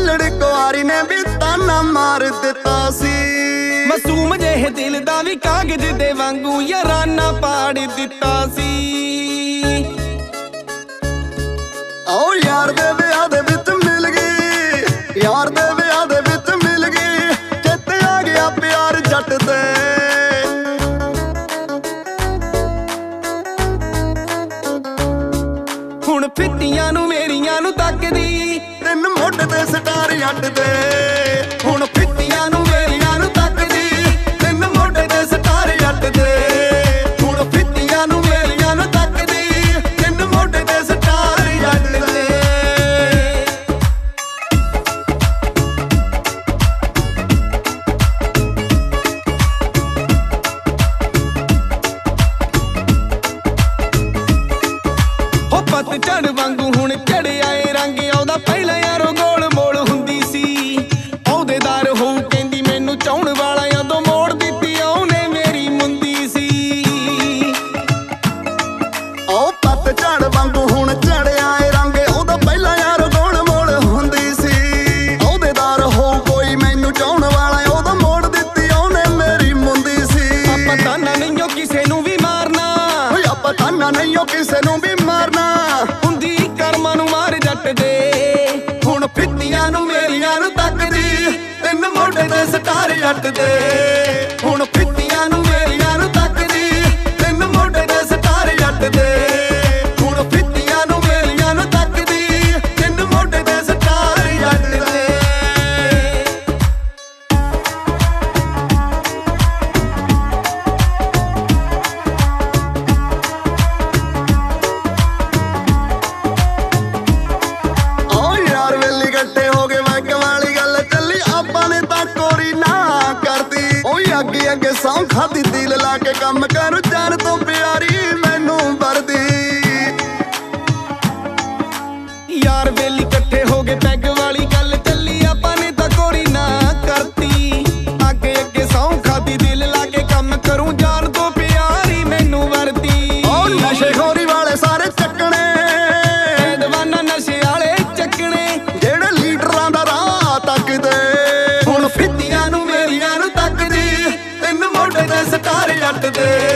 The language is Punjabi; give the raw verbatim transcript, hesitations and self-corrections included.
ਕੱਲੜ ਕੁਆਰੀ ਨੇ ਵੀ ਤਾਨਾ ਮਾਰ ਦਿੱਤਾ ਸੀ। ਮਾਸੂਮ ਜਿਹੇ ਦਿਲ ਦਾ ਵੀ ਕਾਗਜ਼ ਦੇ ਵਾਂਗੂ ਯਾਰਾਨਾ ਪਾੜ ਦਿੱਤਾ ਸੀ। ਆਓ ਯਾਰ ਦੇ ਵਿਆਹ ਦੇ ਵਿੱਚ ਮਿਲ ਗਈ, ਯਾਰ ਦੇ ਵਿਆਹ ਦੇ ਵਿੱਚ ਮਿਲ ਗਈ, ਚੇਤੇ ਆ ਗਿਆ ਪਿਆਰ ਜੱਟ ਤੇ। ਹੁਣ ਫਿੱਟੀਆਂ ਨੂੰ ਮੇਰੀਆਂ ਨੂੰ ਤੱਕਦੀ, ਤਿੰਨ ਮੋਢੇ ਤੇ ਸਟਾਰ ਜੱਟ ਦੇ। ਹੁਣ ਫਿੱਟੀਆਂ ਨੂੰ ਮੇਰੀਆਂ ਨੂੰ ਤੱਕਦੀ, ਤਿੰਨ ਮੋਢੇ ਤੇ ਸਟਾਰ ਜੱਟ ਦੇ। ਹੁਣ ਫਿੱਟੀਆਂ ਨੂੰ ਮੇਰੀਆਂ ਨੂੰ ਤੱਕਦੀ, ਤਿੰਨ ਮੋਢੇ ਤੇ ਸਟਾਰ ਜੱਟ ਦੇ। ਹੋ ਪਤਝੜ ਵਾਂਗੂ ਹੁਣ ਚੜਿਆ ਏ ਰੰਗ, ਆਉਂਦਾ ਪਹਿਲਾਂ ਯਾਰੋ ਗੋਲ ਮੋਲ ਹੁੰਦੀ ਸੀ। ਅਹੁਦੇਦਾਰ ਹੋਊ ਕਹਿੰਦੀ ਮੈਨੂੰ ਚਾਹੁਣ ਵਾਲਾ, ਜਦੋਂ ਮੋੜ ਦਿੱਤੀ ਉਹਨੇ ਮੇਰੀ ਮੁੰਦੀ ਸੀ। ਉਹ ਪਤਝੜ ਵਾਂਗੂ ਹੁਣ ਚੜਿਆ ਏ ਰੰਗ, ਉਹਦਾ ਪਹਿਲਾਂ ਯਾਰ ਗੋਲ ਮੋਲ ਹੁੰਦੀ ਸੀ। ਅਹੁਦੇਦਾਰ ਹੋ ਕੋਈ ਮੈਨੂੰ ਚਾਹੁਣ ਵਾਲਾ, ਉਹਦਾ ਮੋੜ ਦਿੱਤੀ ਉਹਨੇ ਮੇਰੀ ਮੁੰਦੀ ਸੀ। ਆਪਾਂ ਤਾਨਾ ਨਹੀਂਓ ਕਿਸੇ ਨੂੰ ਵੀ ਮਾਰਨਾ, ਓਏ ਆਪਾਂ ਤਾਨਾ ਨਹੀਂਓ ਕਿਸੇ ਨੂੰ ਵੀ ਮਾਰਨਾ, ਹੁੰਦੀ ਕਰਮਾਂ ਨੂੰ ਮਾਰ ਜੱਟ ਦੇ। ਹੁਣ ਫਿੱਟੀਆਂ ਨੂੰ ਮੇਰੀਆਂ ਨੂੰ ਤੱਕਦੀ, ਤਿੰਨ ਮੋਢੇ ਤੇ ਸਟਾਰ ਜੱਟ ਦੇ। ਹੁਣ ਫਿੱਟੀਆਂ ਨੂੰ ਮੇਰੀਆਂ ਨੂੰ ਤੱਕਦੀ, ਤਿੰਨ ਮੋਢੇ ਤੇ ਸਟਾਰ ਜੱਟ ਦੇ। ਹੁਣ ਫਿੱਟੀਆਂ ਨੂੰ ਮੇਰੀਆਂ ਨੂੰ ਤੱਕਦੀ, ਤਿੰਨ ਮੋਢੇ ਤੇ ਸਟਾਰ ਜੱਟ ਦੇ। ਓ ਯਾਰ ਵੇਲੀ ਇਕੱਠੇ ਹੋ ਗਏ ਵੈਗ ਵਾਲੀ ਗੱਲ ਚੱਲੀ, ਆਪਾਂ ਨੇ ਤਾਂ ਕੋਰੀ ਨਾ ਕਰਦੀ। ਓਏ ਅੱਗੇ ਅੱਗੇ ਸੌਂ ਖਾਦੀ ਦਿਲ ਲਾ ਕੇ ਕੰਮ ਕਰ, ਜਾਨ ਤੋਂ ਪਿਆਰੀ ਮੈਨੂੰ ਵਰਦੀ। ਯਾਰ ਵੇਲੀ ਇਕੱਠੇ ਹੋ ਗਏ ਪੈਗ ਵਾਲੀ ਗੱਲ ਚੱਲੀ, ਆਪਾਂ ਨੇ ਤਾਂ ਕੋਰੀ ਨਾ ਕਰਤੀ। ਅੱਗੇ ਅੱਗੇ ਸੌਂ ਖਾਦੀ ਦਿਲ ਲਾ ਕੇ ਕੰਮ ਕਰੂੰ, ਜਾਨ ਤੋਂ ਪਿਆਰੀ ਮੈਨੂੰ ਵਰਦੀ। ਓ ਨਸ਼ੇਖੋਰੀ ਵਾਲੇ ਸਾਰੇ ਚੱਕਣੇ, ਦੀਵਾਨਾ ਨਸ਼ੇ ਵਾਲੇ ਚੱਕਣੇ, ਜਿਹੜੇ ਲੀਡਰਾਂ ਦਾ ਰਾਹ ਤੱਕਦੇ। ਹੁਣ ਫਿੱਟੀਆਂ ਨੂੰ ਮੇਰੀਆਂ ਨੂੰ ਤੱਕਦੀ, ਤਿੰਨ ਮੋਢੇ ਤੇ ਸਟਾਰ ਜੱਟ ਦੇ।